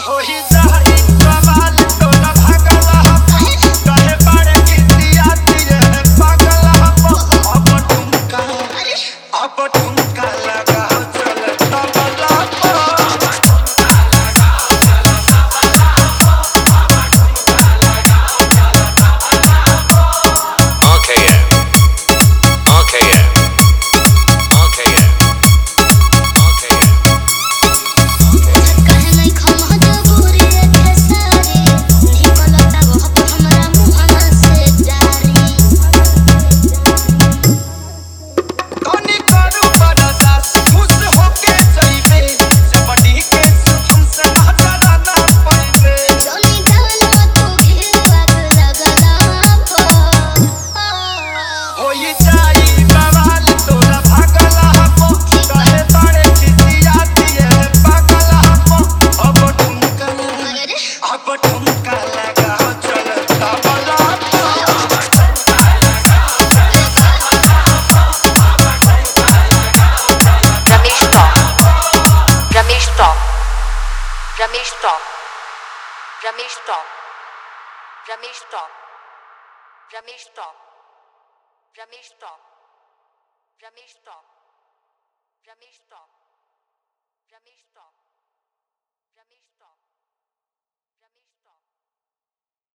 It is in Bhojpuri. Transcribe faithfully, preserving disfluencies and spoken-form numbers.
हो ही जाई सवाल तोरा भागला कहे बारे कितिया दिए पागल अब ठुमका अब ठुमका लगा चल तबला Ramesh Talk, Ramesh Talk, Ramesh Talk, Ramesh Talk, Ramesh Talk, Ramesh Talk, Ramesh Talk, Ramesh Talk, Ramesh Talk.